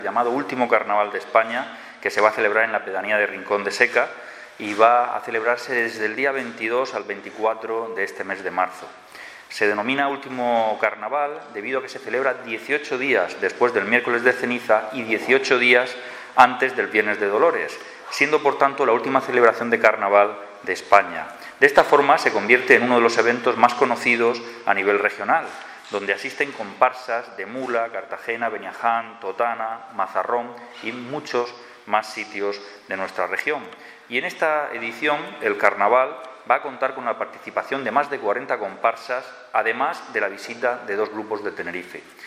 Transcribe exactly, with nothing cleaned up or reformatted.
llamado Último Carnaval de España, que se va a celebrar en la pedanía de Rincón de Seca y va a celebrarse desde el día veintidós al veinticuatro de este mes de marzo. Se denomina Último Carnaval debido a que se celebra dieciocho días después del miércoles de ceniza y dieciocho días antes del Viernes de Dolores, siendo por tanto la última celebración de carnaval de España. De esta forma se convierte en uno de los eventos más conocidos a nivel regional, donde asisten comparsas de Mula, Cartagena, Beñaján, Totana, Mazarrón y muchos más sitios de nuestra región. Y en esta edición el carnaval va a contar con la participación de más de cuarenta comparsas, además de la visita de dos grupos de Tenerife.